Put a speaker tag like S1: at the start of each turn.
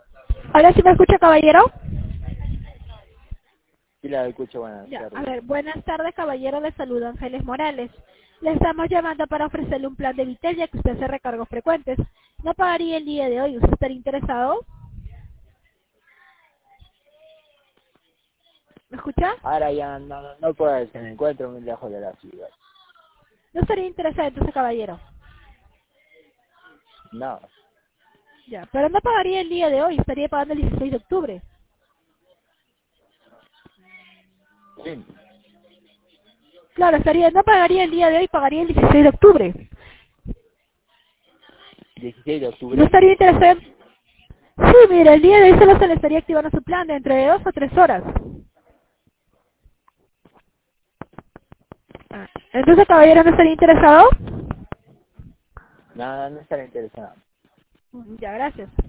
S1: Ahora sí me escucha, caballero.
S2: Sí, la escucho, buenas
S1: Ya, a
S2: tardes.
S1: ver, buenas tardes, caballero. Le saluda Ángeles Morales. Le estamos llamando para ofrecerle un plan de Vitel, ya que usted hace recargos frecuentes. No pagaría el día de hoy. ¿Usted estaría interesado? ¿Me escucha?
S2: Ahora ya no puedo, se me encuentro muy lejos de la ciudad.
S1: No estaría interesado entonces, caballero.
S2: No,
S1: Ya, pero no pagaría el día de hoy. Estaría pagando el 16 de octubre.
S2: sí,
S1: Claro, no pagaría el día de hoy, pagaría el 16 de octubre.
S2: 16 de
S1: ¿No
S2: octubre.
S1: estaría interesado? Sí, mire, el día de hoy solo se le estaría activando su plan dentro de 2 o 3 horas. Entonces, caballero, ¿no estaría interesado?
S2: No estaré interesado.
S1: Ya, gracias.